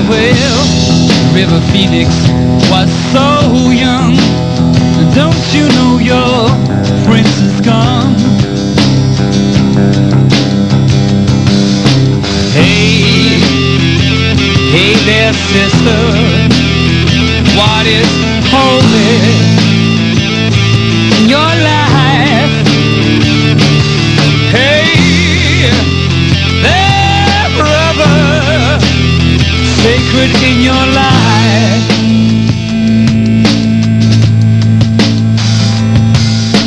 Well, River Phoenix was so young. Don't you know your prince has come? Hey, hey there, sister. What is holy in your life? Hey, there, brother. Sacred in your life.